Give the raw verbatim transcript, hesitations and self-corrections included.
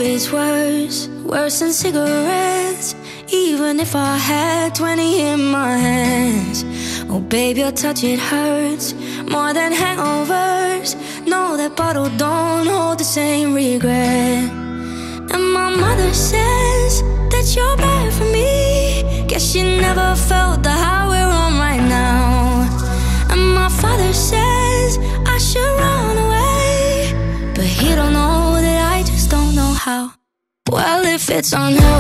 it's worse, worse than cigarettes. Even if I had twenty in my hands. Oh baby, your touch, it hurts more than hangovers. No, that bottle don't hold the same regret. And my mother says that you're bad for me. Guess she never felt the high we're on right now. And my father says I should run away, but he don't know that I just don't know how. Well, if it's on her,